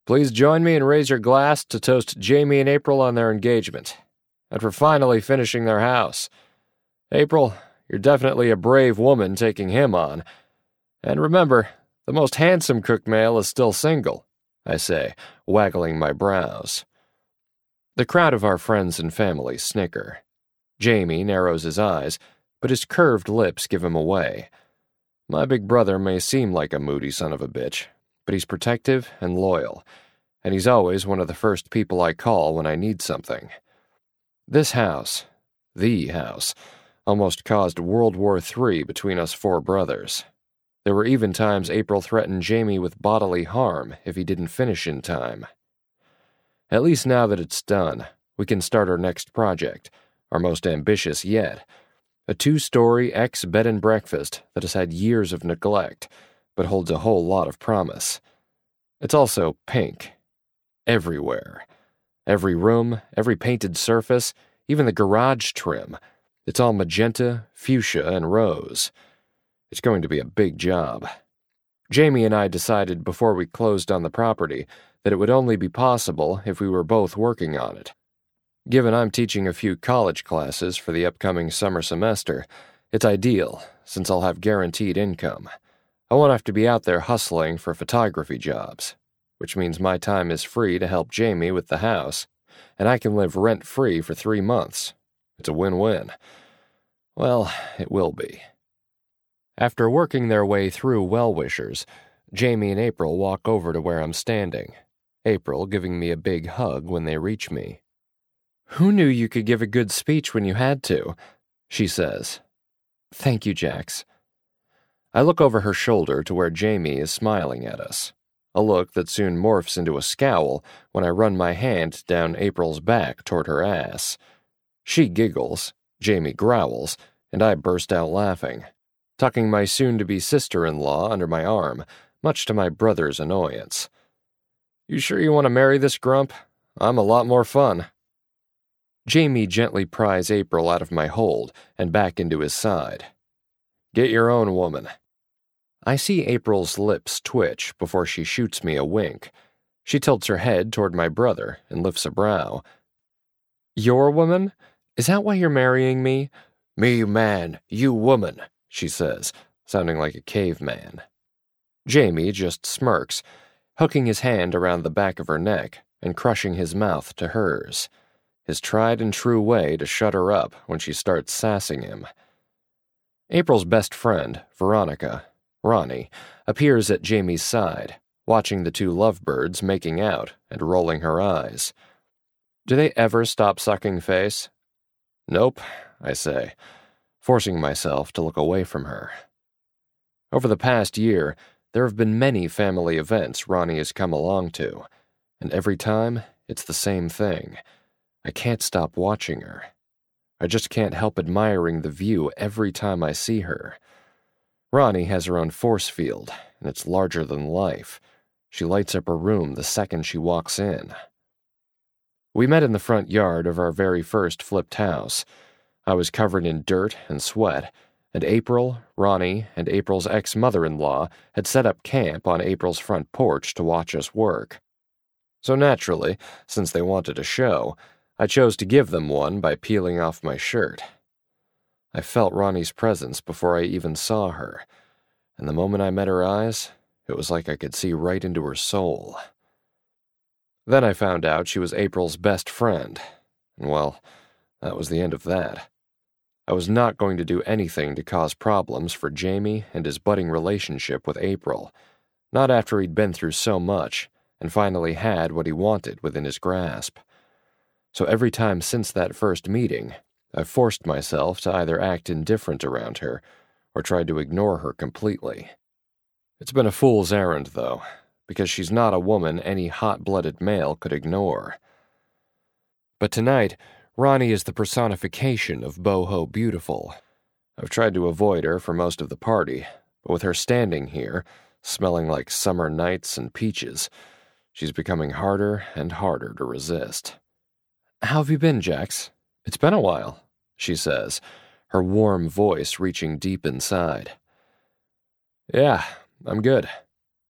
Please join me and raise your glass to toast Jamie and April on their engagement, and for finally finishing their house. April, you're definitely a brave woman taking him on. And remember, the most handsome cook male is still single, I say, waggling my brows. The crowd of our friends and family snicker. Jamie narrows his eyes, but his curved lips give him away. My big brother may seem like a moody son of a bitch, but he's protective and loyal, and he's always one of the first people I call when I need something. This house, the house, almost caused World War III between us four brothers. There were even times April threatened Jamie with bodily harm if he didn't finish in time. At least now that it's done, we can start our next project, our most ambitious yet, a 2-story ex-bed and breakfast that has had years of neglect, but holds a whole lot of promise. It's also pink. Everywhere. Every room, every painted surface, even the garage trim. It's all magenta, fuchsia, and rose. It's going to be a big job. Jamie and I decided before we closed on the property that it would only be possible if we were both working on it. Given I'm teaching a few college classes for the upcoming summer semester, it's ideal, since I'll have guaranteed income. I won't have to be out there hustling for photography jobs, which means my time is free to help Jamie with the house, and I can live rent-free for 3 months. It's a win-win. Well, it will be. After working their way through well-wishers, Jamie and April walk over to where I'm standing, April giving me a big hug when they reach me. "Who knew you could give a good speech when you had to?" she says. "Thank you, Jax." I look over her shoulder to where Jamie is smiling at us, a look that soon morphs into a scowl when I run my hand down April's back toward her ass. She giggles, Jamie growls, and I burst out laughing, tucking my soon-to-be sister-in-law under my arm, much to my brother's annoyance. "You sure you want to marry this grump? I'm a lot more fun." Jamie gently pries April out of my hold and back into his side. "Get your own woman." I see April's lips twitch before she shoots me a wink. She tilts her head toward my brother and lifts a brow. "Your woman? Is that why you're marrying me?" "Me man, you woman," she says, sounding like a caveman. Jamie just smirks, hooking his hand around the back of her neck and crushing his mouth to hers, his tried-and-true way to shut her up when she starts sassing him. April's best friend, Veronica, Ronnie, appears at Jamie's side, watching the two lovebirds making out and rolling her eyes. Do they ever stop sucking face? "Nope," I say, forcing myself to look away from her. Over the past year, there have been many family events Ronnie has come along to, and every time, it's the same thing. I can't stop watching her. I just can't help admiring the view every time I see her. Ronnie has her own force field, and it's larger than life. She lights up her room the second she walks in. We met in the front yard of our very first flipped house. I was covered in dirt and sweat, and April, Ronnie, and April's ex-mother-in-law had set up camp on April's front porch to watch us work. So naturally, since they wanted a show, I chose to give them one by peeling off my shirt. I felt Ronnie's presence before I even saw her, and the moment I met her eyes, it was like I could see right into her soul. Then I found out she was April's best friend, and well, that was the end of that. I was not going to do anything to cause problems for Jamie and his budding relationship with April, not after he'd been through so much and finally had what he wanted within his grasp. So every time since that first meeting, I've forced myself to either act indifferent around her or tried to ignore her completely. It's been a fool's errand, though, because she's not a woman any hot-blooded male could ignore. But tonight, Ronnie is the personification of boho beautiful. I've tried to avoid her for most of the party, but with her standing here, smelling like summer nights and peaches, she's becoming harder and harder to resist. "How have you been, Jax? It's been a while," she says, her warm voice reaching deep inside. "Yeah, I'm good.